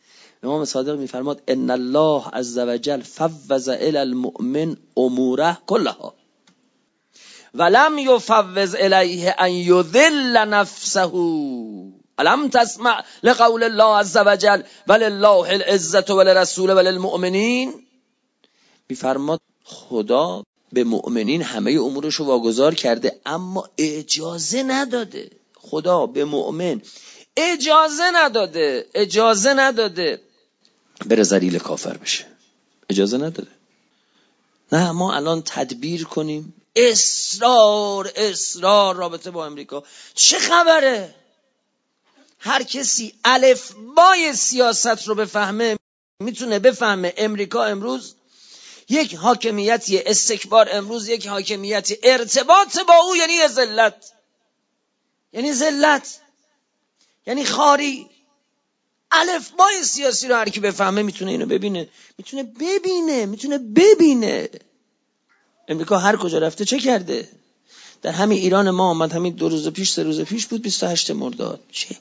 امام صادق میفرماد ان الله عز وجل فوض الی المؤمن اموره كلها ولم یفوض الیه ان یذل نفسه الم تسمع لقول الله عز وجل ولله العزة وللرسول وللمؤمنین. میفرماد خدا به مؤمنین همه امورش رو واگذار کرده اما اجازه نداده. خدا به مؤمن اجازه نداده بره ذلیل کافر بشه. اجازه نداده. نه ما الان تدبیر کنیم اصرار رابطه با امریکا چه خبره؟ هر کسی الفبای سیاست رو بفهمه میتونه بفهمه امریکا امروز یک حاکمیتی استکبار، امروز یک حاکمیتی ارتباط با او یعنی ذلت، یعنی خاری. الفبای سیاسی رو هر کی بفهمه میتونه اینو ببینه، میتونه ببینه. امریکا هر کجا رفته چه کرده؟ در همین ایران ما آمد، همین 2 روز پیش 3 روز پیش بود 28 مرداد. چه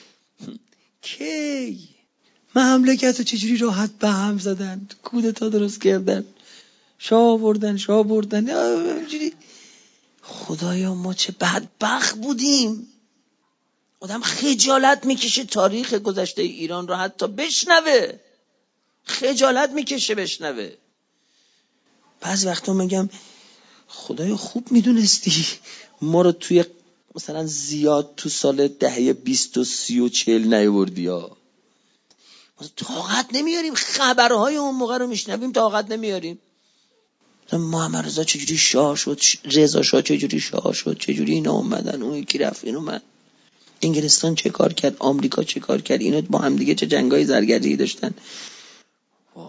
کی مملکت رو چجوری راحت به هم زدن، کودتا درست کردن، شاه بردن اینجوری. خدایا ما چه بدبخت بودیم. آدم خجالت میکشه تاریخ گذشته ایران رو حتی بشنوه، خجالت میکشه بشنوه. بعضی وقتا میگم خدایا خوب میدونستی ما رو توی مثلا زیاد تو سال دهه 20 و 30 و 40 نیاوردی ها. ما طاقت نمیاریم خبرهای اون موقع رو میشنویم، طاقت نمیاریم. محمد رضا چجوری شاه شد، رضا شاه چجوری شاه شد، چجوری اینا اومدن، اون یکی رفت این اومد، انگلستان چه کار کرد، آمریکا چه کار کرد، اینا با هم دیگه چه جنگای زرگری داشتن. وای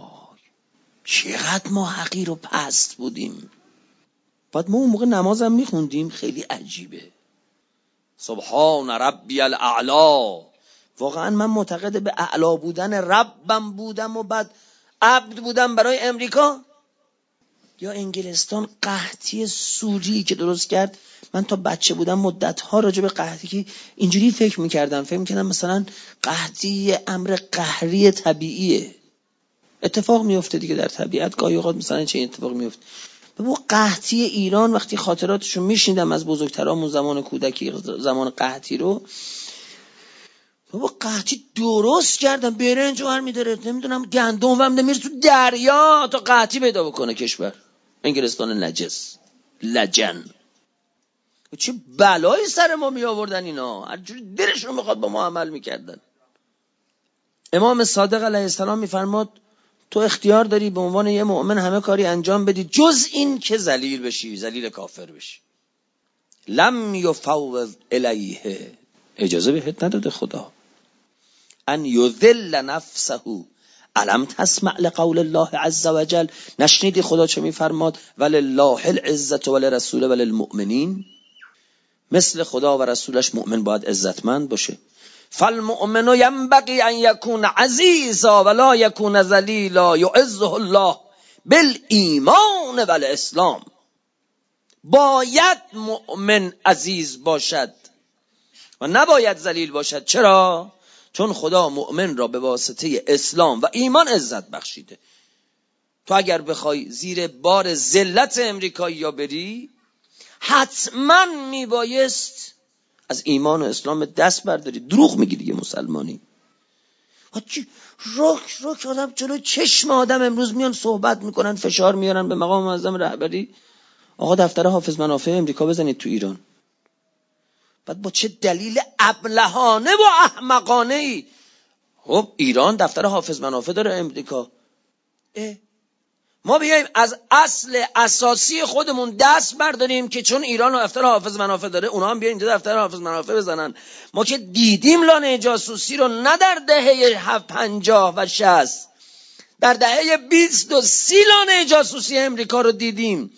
چقدر ما حقیر و پست بودیم. بعد ما اون موقع نمازم میخوندیم، خیلی عجیبه. سبحان ربی الاعلا. واقعا من معتقد به اعلا بودن ربم بودم و بعد عبد بودم برای امریکا. یا انگلستان قحطی سوری که درست کرد، من تا بچه بودم مدت‌ها راجع به قحطی که اینجوری فکر می‌کردم مثلا قحطی امر قهری طبیعیه، اتفاق میفته دیگه در طبیعت، گاهی اوقات مثلا چه اتفاقی میفته. بابا قحطی ایران وقتی خاطراتشو میشنیدم از بزرگترامون زمان کودکی، زمان قحطی رو، بابا قحطی درست کردن، برنج ور می‌داره، نمیدونم گندم ور می‌ره تو دریا تا قحطی پیدا بکنه کشور. انگلستان نجس لجن، چه بلایی سر ما می آوردن اینا، هر جوری دلشون میخواد با ما عمل میکردن. امام صادق علیه السلام میفرماد تو اختیار داری به عنوان یه مؤمن همه کاری انجام بدی جز این که ذلیل بشی، ذلیل کافر بشی. لم یفوض الیه، اجازه بهت نداده خدا ان یذل نفسه. الم تسمع لقول الله عز وجل، نشنیدی خدا چه میفرماد ولله العزة وللرسول وللمؤمنین. مثل خدا و رسولش مؤمن باید عزتمند باشه. فالمؤمن ينبغي ان يكون عزيزا ولا يكون ذليلا يعزه الله بالایمان والاسلام. باید مؤمن عزیز باشد و نباید ذلیل باشد. چرا؟ چون خدا مؤمن را به واسطه اسلام و ایمان عزت بخشیده. تو اگر بخوای زیر بار ذلت امریکایی بری، حتما میبایست از ایمان و اسلام دست برداری. دروغ میگی دیگه مسلمانی. رک آدم جلو چشم آدم امروز میان صحبت میکنن، فشار میارن به مقام معظم رهبری آقا دفتر حافظ منافع امریکا بزنید تو ایران. بعد با چه دلیل ابلهانه و احمقانه ای خب ایران دفتر حافظ منافع داره امریکا، ما بیاییم از اصل اساسی خودمون دست برداریم که چون ایران دفتر حافظ منافع داره اونا هم بیاین دفتر حافظ منافع بزنن. ما که دیدیم لانه جاسوسی رو، نه در دهه 50 و 60، در دهه 20 و 30 لانه جاسوسی امریکا رو دیدیم.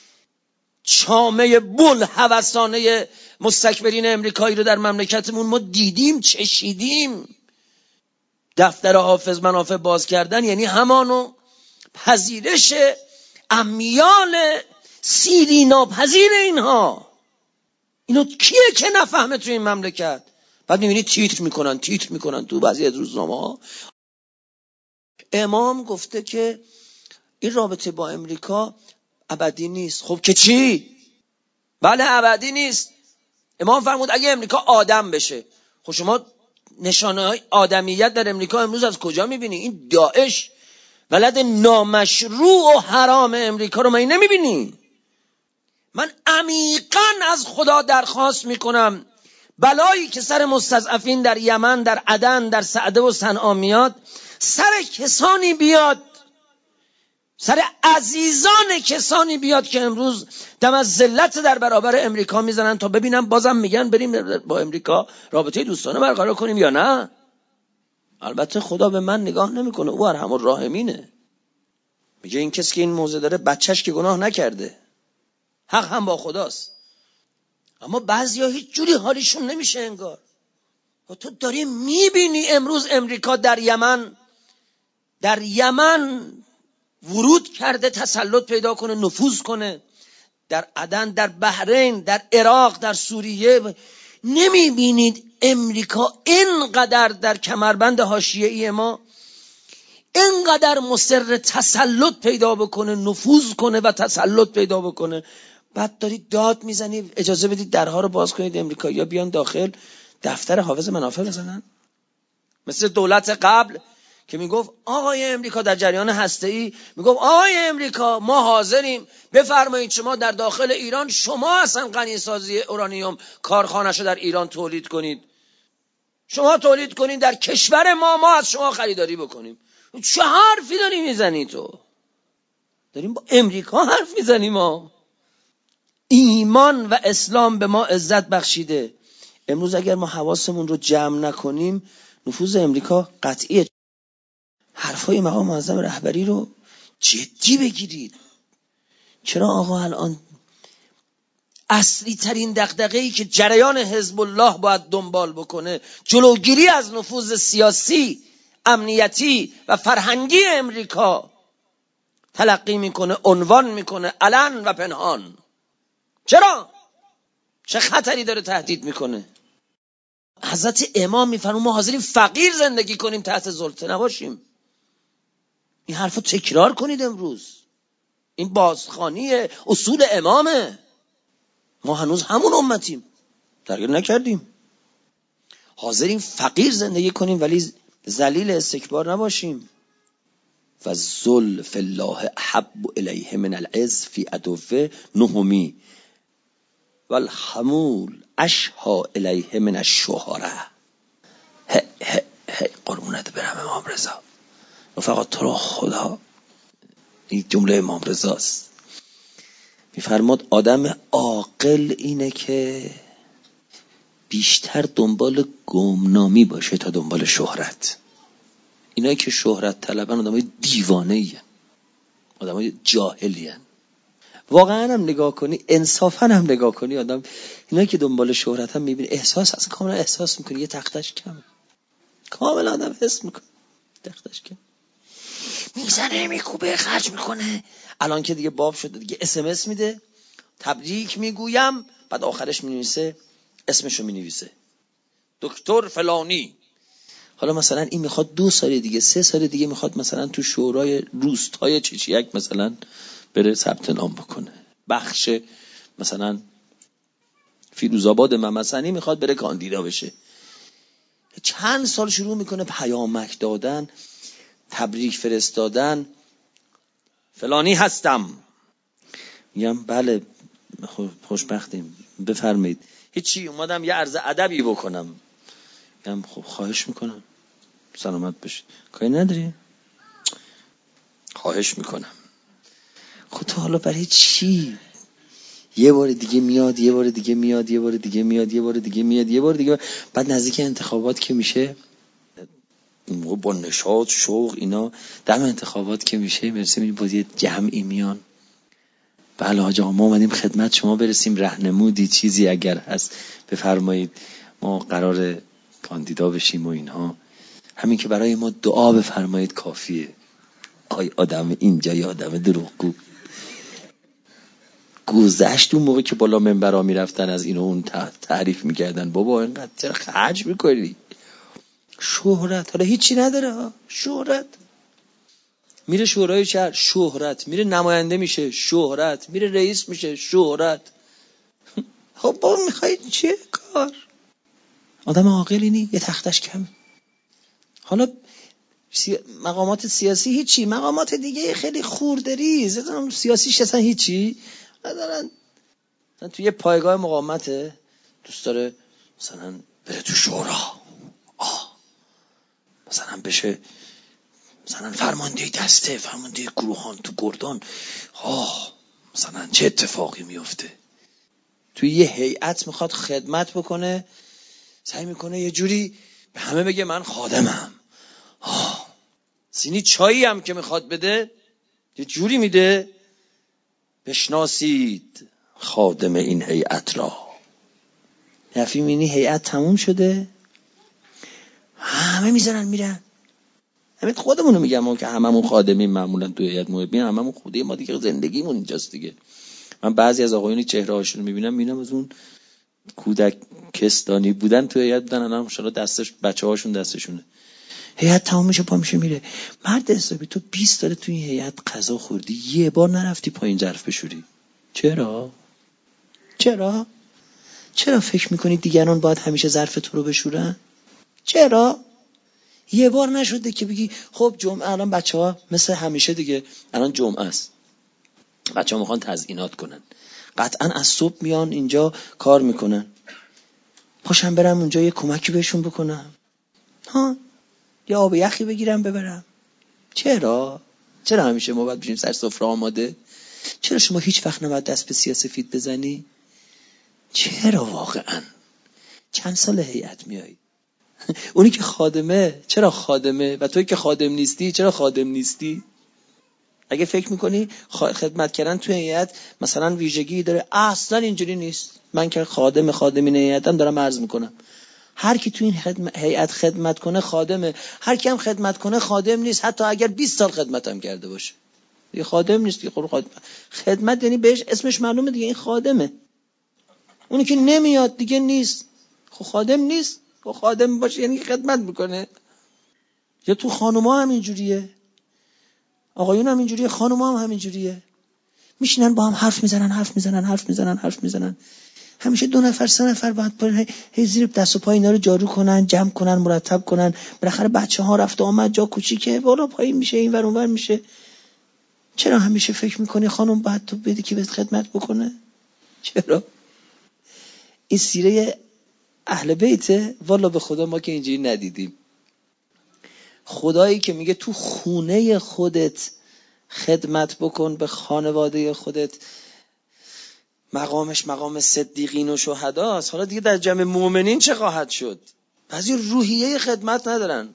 چامه بل هوسانه مستکبرین امریکایی رو در مملکتمون ما دیدیم، چشیدیم. دفتر حافظ منافع باز کردن یعنی همانو پذیرش امیال سیری ناپذیر اینها. اینو کیه که نفهمه تو این مملکت؟ بعد میبینی تیتر میکنن تو بعضی از روزنامه ها امام گفته که این رابطه با امریکا ابدی نیست. خب که چی؟ بله ابدی نیست. امام فرمود اگه امریکا آدم بشه. خب شما نشانه های آدمیت در امریکا امروز از کجا میبینی؟ این داعش ولد نامشروع و حرام امریکا رو من نمیبینی؟ من عمیقاً از خدا درخواست میکنم بلایی که سر مستضعفین در یمن، در عدن، در سعده و صنعا میاد، سر کسانی بیاد، سر عزیزان کسانی بیاد که امروز دم از ذلت در برابر امریکا میزنن تا ببینم بازم میگن بریم با امریکا رابطه دوستانه برقرار کنیم یا نه. البته خدا به من نگاه نمیکنه، او ارحم الراحمینه. میگه این کسی که این موضع داره بچهش که گناه نکرده، حق هم با خداست. اما بعضیا هیچ جوری حالیشون نمیشه انگار. و تو داری میبینی امروز امریکا در یمن ورود کرده، تسلط پیدا کنه، نفوذ کنه، در عدن، در بحرین، در عراق، در سوریه. نمیبینید امریکا اینقدر در کمربند حاشیه‌ای ما اینقدر مصر تسلط پیدا بکنه، نفوذ کنه و تسلط پیدا بکنه؟ بعد داری داد میزنی اجازه بدید درها رو باز کنید، امریکایی‌ها بیان داخل دفتر حافظ منافع بزنن. مثل دولت قبل که میگفت آقای امریکا در جریان هسته‌ای، میگفت آقای امریکا ما حاضریم بفرمایید شما در داخل ایران، شما اصلا غنیسازی اورانیوم کارخانه‌شو در ایران تولید کنید، شما تولید کنید در کشور ما از شما خریداری بکنیم. چه حرفی داری میزنی تو؟ داریم با امریکا حرف میزنیم. ما ایمان و اسلام به ما عزت بخشیده. امروز اگر ما حواسمون رو جمع نکنیم نفوذ امریکا قطعیه. حرفای مقام معظم رهبری رو جدی بگیرید. چرا آقا الان اصلی ترین دغدغه‌ای که جریان حزب الله باید دنبال بکنه جلوگیری از نفوذ سیاسی، امنیتی و فرهنگی امریکا تلقی میکنه، عنوان میکنه، علن و پنهان. چرا؟ چه خطری داره تهدید میکنه؟ حضرت امام میفرمون ما حاضریم فقیر زندگی کنیم تحت ظلم نباشیم. این حرفو تکرار کنید امروز. این بازخوانی اصول امامه. ما هنوز همون امتیم، تغییر نکردیم. حاضریم فقیر زندگی کنیم ولی ذلیل استکبار نباشیم. و ذل فی الله احب الیه من العز فی عدوه نهمی و الحمول اشها الیه من الشهره. قربونت برم امام رضا. رفقا تو رو خدا، این جمله امام رضاست. میفرماد آدم عاقل اینه که بیشتر دنبال گمنامی باشه تا دنبال شهرت. اینایی که شهرت طلبن آدمای دیوانه‌ای هستن، آدمای جاهلی هستن. واقعا هم نگاه کنی، انصافا هم نگاه کنی، آدم اینایی که دنبال شهرت هم میبینی احساس از کاملا احساس میکنی یه تختش کمه. کاملا آدم حس میکنه تختش کمه. میزنه، میکوبه، خرج میکنه. الان که دیگه باب شده دیگه SMS میده، تبریک میگویم، بعد آخرش مینویسه، اسمشو مینویسه دکتر فلانی. حالا مثلا این میخواد 2 سال دیگه 3 سال دیگه میخواد مثلا تو شورای روستای چیچیک مثلا بره ثبت نام بکنه، بخش مثلا فیروزآباد ممسنی میخواد بره کاندیدا بشه. چند سال شروع میکنه پیامک دادن، تبریک فرستادن. فلانی هستم. میگم بله خوشبختیم بفرمایید. هیچی، اومدم یه عرض ادبی بکنم. میگم خب خواهش میکنم سلامت باشید. کاری نداری؟ خواهش میکنم. خب تو حالا برای چی؟ یه بار دیگه میاد، یه بار دیگه میاد، یه بار دیگه میاد، یه بار دیگه میاد، یه بار دیگه. بعد نزدیک انتخابات که میشه با نشاط شوق اینا، دم انتخابات که میشه مرسی میبینی با یه جمعی میان. بله حاج آقا ما اومدیم خدمت شما برسیم، راهنمودی چیزی اگر هست بفرمایید، ما قرار کاندیدا بشیم و اینها. همین که برای ما دعا بفرمایید کافیه. آی آدم اینجا یه آدم دروغگو. گذشت اون موقع که بالا منبرا میرفتن از اینو اون تعریف میکردن بابا اینقدر چرا خرج میکنی؟ شهرت حالا هیچی نداره ها. شهرت میره شورای شهر، شهرت. میره نماینده میشه، شهرت. میره رئیس میشه، شهرت. خب با میخواید چیه کار؟ آدم عاقلی نی، یه تختش کم. حالا مقامات سیاسی هیچی، مقامات دیگه خیلی خوردریز، سیاسیش اصلا هیچی ندارن. توی یه پایگاه مقاومته، دوست داره مثلا بره تو شورا، مثلا بشه مثلا فرمانده دسته، فرمانده گروهان تو گردان، مثلا چه اتفاقی میفته. توی یه هیئت میخواد خدمت بکنه، سعی میکنه یه جوری به همه بگه من خادمم. سینی چایی هم که میخواد بده یه جوری میده بشناسید خادم این هیئت را. نفی مینی هیئت تموم شده، همه میزنن میرن. همین خودمونو میگم ما که هممون خادمیم، معمولا تو هیئت محبین هممون خوده ما دیگه، زندگیمون اینجاست دیگه. من بعضی از آقایونی چهره هاشون رو میبینم از اون کودک کستانی بودن تو هیئت بودن، الان ماشاءالله دستش بچه‌هاشون دستشونه. هیئت تمام میشه پا میشه میره. مرد حسابی تو 20 سال تو این هیئت غذا خوردی، یه بار نرفتی پایین ظرف بشوری. چرا فکر میکنی دیگران باید همیشه ظرف تو رو بشورن؟ چرا یه بار نشده که بگی خب جمعه الان بچه‌ها مثل همیشه دیگه الان جمعه است، بچه‌ها میخوان تزیینات کنن، قطعا از صبح میان اینجا کار میکنن، پاشم برم اونجا یه کمکی بهشون بکنم، یه آب یخی بگیرم ببرم. چرا همیشه ما باید بشیم سر سفره آماده؟ چرا شما هیچ وقت نباید دست به سیاسفید بزنی؟ چرا واقعا؟ چند سال هیئت میایی؟ اونی که خادمه چرا خادمه و توی که خادم نیستی چرا خادم نیستی؟ اگه فکر میکنی خدمت کردن توی هیئت مثلا ویژگی داره، اصلا اینجوری نیست. من که خادمین هیئتم دارم عرض میکنم، هر کی تو این هیئت خدمت کنه خادمه، هر کی هم خدمت کنه خادم نیست، حتی اگر 20 سال خدمتم کرده باشه دیگه خادم نیست دیگه. خدمت یعنی بهش اسمش معلومه دیگه، این خادمه. اونی که نمیاد دیگه نیست، خب خادم نیست. خب خادم باشه یعنی خدمت میکنه. یا تو خانوما هم اینجوریه، آقایون هم اینجوریه، خانوما هم همینجوریه. میشینن با هم حرف میزنن، همیشه 2 نفر 3 نفر باید هی زیر دست و پای اینا رو جارو کنن، جمع کنن، مرتب کنن. بالاخره بچه‌ها رفت آمد جا کوچیکه، بالا پایین میشه، این ور اون ور میشه. چرا همیشه فکر میکنی خانم باید تو بدی که بهت خدمت بکنه؟ چرا؟ این سیره اهل بیته؟ والا به خدا ما که اینجوری ندیدیم. خدایی که میگه تو خونه خودت خدمت بکن به خانواده خودت، مقامش مقام صدیقین و شهداست. حالا دیگه در جمع مؤمنین چه خواهد شد؟ بعضی روحیه خدمت ندارن.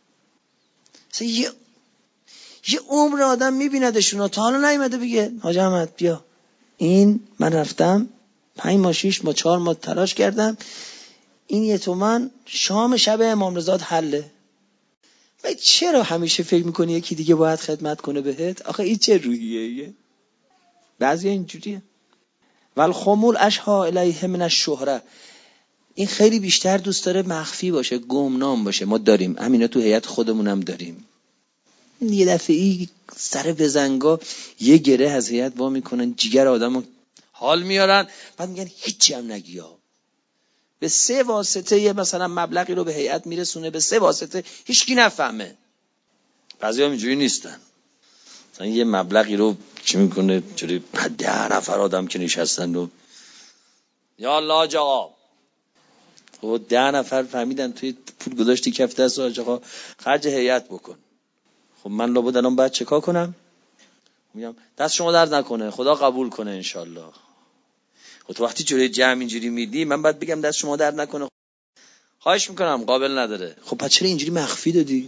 یه عمر آدم میبیندشون تا حالا نیومده بگه حاج احمد بیا، این من رفتم 5 ماه 6 ماه 4 ماه تلاش کردم، این 1 تومن شام شب امام رضا حله. و چرا همیشه فکر میکنی یکی دیگه باید خدمت کنه بهت؟ آخه این چه روحیه‌ایه؟ بعضی اینجوریه. والخمول اشها الیه من الشهره. این خیلی بیشتر دوست داره مخفی باشه، گمنام باشه. ما داریم همینا تو هیئت خودمونم داریم. یه دفعه‌ای سر بزنگا یه گره از هیئت وا میکنن، جیگر آدمو حال میارن، بعد میگن هیچی هم نگیا. به 3 واسطه یه مثلا مبلغی رو به هیئت میرسونه، به 3 واسطه هیچکی نفهمه. بعضیا اینجوری نیستن، مثلا یه مبلغی رو چی میکنه جوری 10 نفر آدم که نشستن و یا الله حاج آقا، و 10 نفر فهمیدن توی پول گذاشتی کف دست حاج آقا خرج هیئت بکن. خب من لابد الان باید چیکار کنم؟ میگم دست شما درد نکنه، خدا قبول کنه انشالله. خب تو وقتی جوری جمع اینجوری میدی من باید بگم دست شما درد نکنه، خواهش میکنم، قابل نداره. خب پس چرا اینجوری مخفی دادی؟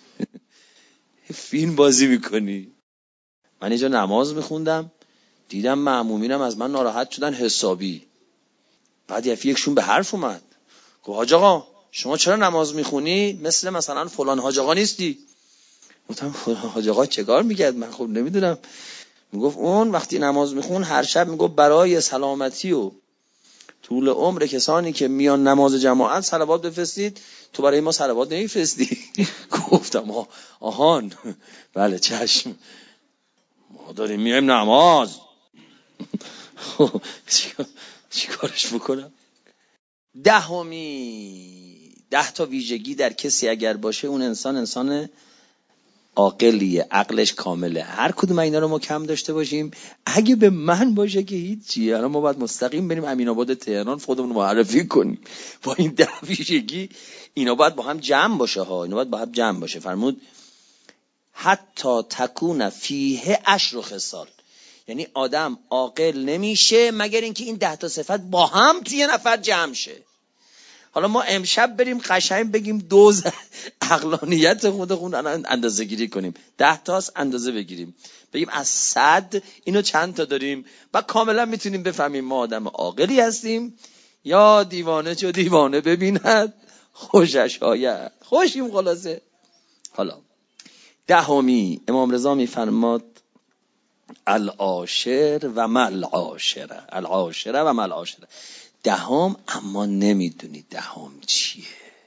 فیلم بازی میکنی. من اینجا نماز میخوندم، دیدم مأمومینم از من ناراحت شدن حسابی. بعد یکشون به حرف اومد، گفت حاج آقا شما چرا نماز میخونی مثلا فلان حاج آقا نیستی؟ گفتم فلان حاج آقا چیکار میکرد؟ من خب نمیدونم. میگفت اون وقتی نماز میخون هر شب میگفت برای سلامتی و طول عمر کسانی که میان نماز جماعت صلوات بفرستید، تو برای ما صلوات نمیفرستی؟ گفتم آهان بله چشم، ما داریم میایم نماز. چی کارش بکنم؟ 10 تا ویژگی در کسی اگر باشه اون انسان عاقلیه، عقلش کامله. هر کدوم اینا رو ما کم داشته باشیم، اگه به من باشه که هیچی، الان ما باید مستقیم بریم امین‌آباد تهران خودمون معرفی کنیم با این 10 ویژگی. اینا باید با هم جمع باشه ها، اینا باید با هم جمع باشه. فرمود حتی تکون فیه 10 خصال، یعنی آدم عاقل نمیشه مگر اینکه این 10 تا صفت با هم توی نفر جمع شه. حالا ما امشب بریم قشنگ بگیم دوز عقلانیت خودمون اندازه گیری کنیم، 10 تاست اندازه بگیریم، بگیم از 100 اینو چند تا داریم و کاملا میتونیم بفهمیم ما آدم عاقلی هستیم یا دیوانه چو دیوانه ببیند خوشش آید. خوشیم خلاصه. حالا 10 امام رضا میفرماد العاشر و مل عاشره، العاشره و مل عاشره. 10 اما نمیدونی 10 چیه.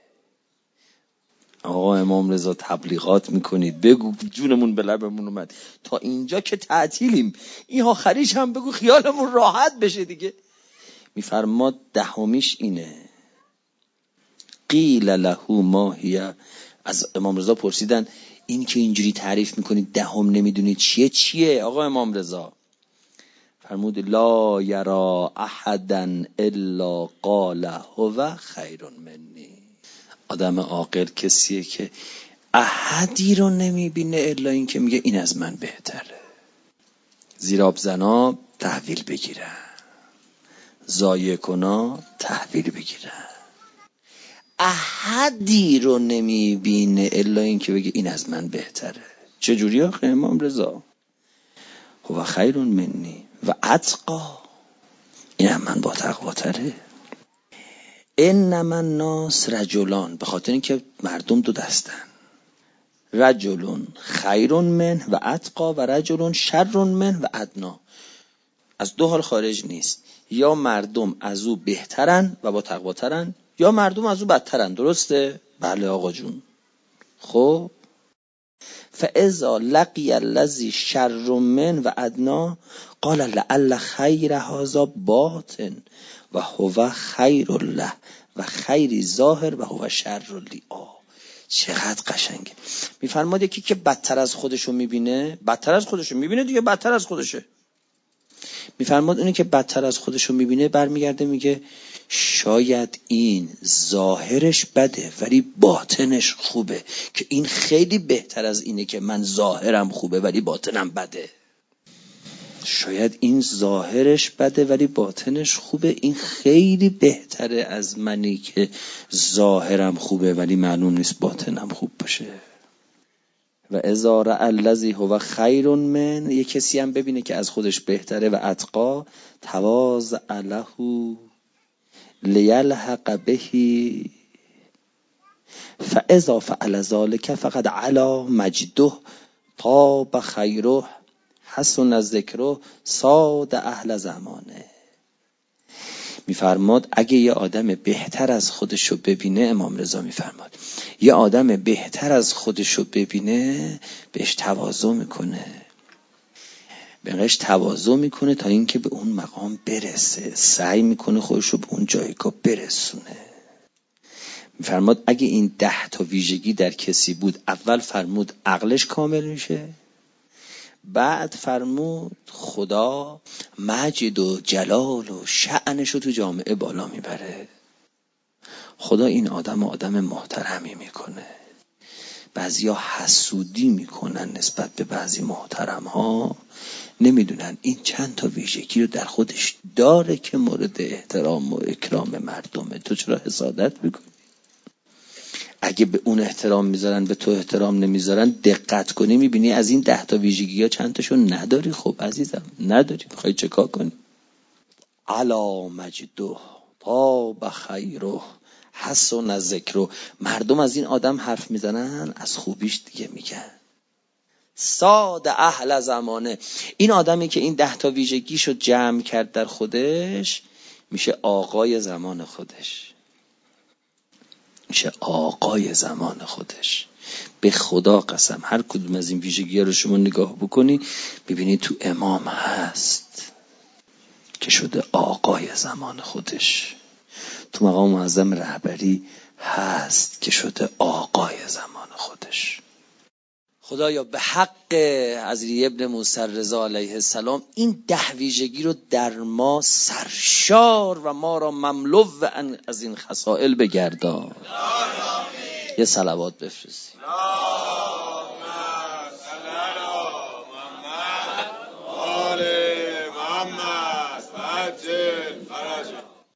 آقا امام رضا تبلیغات میکنید، بگو جونمون به لبمون اومد، تا اینجا که تعطیلیم، این آخریش هم بگو خیالمون راحت بشه دیگه. میفرماد 10 اینه، قیل له ما هی. از امام رضا پرسیدن این که اینجوری تعریف میکنید 10 نمیدونید چیه آقا امام رضا؟ فرمود لا یرا احدا الا قال هو خیر منی. آدم عاقل کسیه که احدی رو نمیبینه الا این که میگه این از من بهتره. زیراب زنا تحویل بگیرن، ضایع کنا تحویل بگیرن. احدی رو نمیبینه الا این که بگه این از من بهتره. چجوری آخه امام رضا؟ هو خیر منی و اتقا، این هم من با تقواتره. انما الناس رجلان، به خاطر اینکه مردم 2 دستن، رجلون خیر من و اتقا و رجلون شر من و ادنا. از 2 حال خارج نیست، یا مردم از او بهترن و با تقواترن یا مردم از او بدترن. درسته؟ بله آقا جون. خب فاذا لقی الذی شر من و ادنا قال لعل خیر هذا باطن و هو خیر له و خیری ظاهر و هو شر لی. چقدر قشنگه. میفرماد یکی که بدتر از خودشو میبینه، بدتر از خودشو میبینه دیگه، بدتر از خودشه. میفرماد اونی که بدتر از خودشو میبینه برمیگرده میگه شاید این ظاهرش بده ولی باطنش خوبه، که این خیلی بهتر از اینه که من ظاهرم خوبه ولی باطنم بده. شاید این ظاهرش بده ولی باطنش خوبه، این خیلی بهتره از منی که ظاهرم خوبه ولی معلوم نیست باطنم خوب باشه. و اذا رأى الذی هو خیر من، یه کسی هم ببینه که از خودش بهتره و اتقا، تواضع له لیلحق به فاذا فعل ذلك فقد علا مجده طاب خیره حسن ذکره ساد اهل زمانه. میفرماد اگه یه آدم بهتر از خودشو ببینه، امام رضا میفرماد یه آدم بهتر از خودشو ببینه بهش تواضع میکنه، بهش تواضع میکنه تا اینکه به اون مقام برسه، سعی میکنه خودشو به اون جایگاه برسونه. میفرماد اگه این 10 تا ویژگی در کسی بود، اول فرمود عقلش کامل میشه، بعد فرمود خدا مجد و جلال و شأنشو تو جامعه بالا میبره. خدا این آدم محترمی میکنه. بعضیا حسودی میکنن نسبت به بعضی محترم ها، نمیدونن این چند تا ویژگی رو در خودش داره که مورد احترام و اکرام مردمه. تو چرا حسادت میکنی؟ اگه به اون احترام میذارن به تو احترام نمیذارن، دقت کنی میبینی از این 10 تا ویژگی ها چند تاشون نداری. خب عزیزم نداری، بخوای چه کار کنی؟ علا مجده طاب خیره حسن ذکره. مردم از این آدم حرف میزنن از خوبیش دیگه میگن. ساد اهل زمانه. این آدمی که این 10 تا ویژگیشو جمع کرد در خودش، میشه آقای زمان خودش، میشه آقای زمان خودش. به خدا قسم هر کدوم از این ویژگی‌ها رو شما نگاه بکنی ببینید تو امام هست که شده آقای زمان خودش، تو مقام معظم رهبری هست که شده آقای زمان خودش. خدایا به حق حضرت ابن موسی رضا علیه السلام این 10 ویژگی رو در ما سرشار و ما را مملو از این خصائل بگردان. یه صلوات بفرستیم.